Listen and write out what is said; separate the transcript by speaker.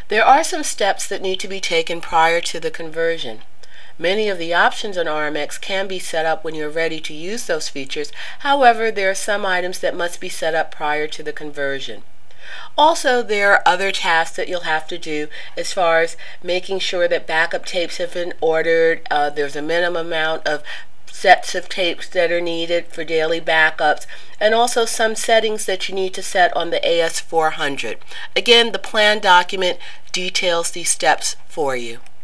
Speaker 1: There are some steps that need to be taken prior to the conversion. Many of the options on RMX can be set up when you're ready to use those features. However, there are some items that must be set up prior to the conversion. Also, there are other tasks that you'll have to do as far as making sure that backup tapes have been ordered. There's a minimum amount of sets of tapes that are needed for daily backups, and also some settings that you need to set on the AS400. Again, the plan document details these steps for you.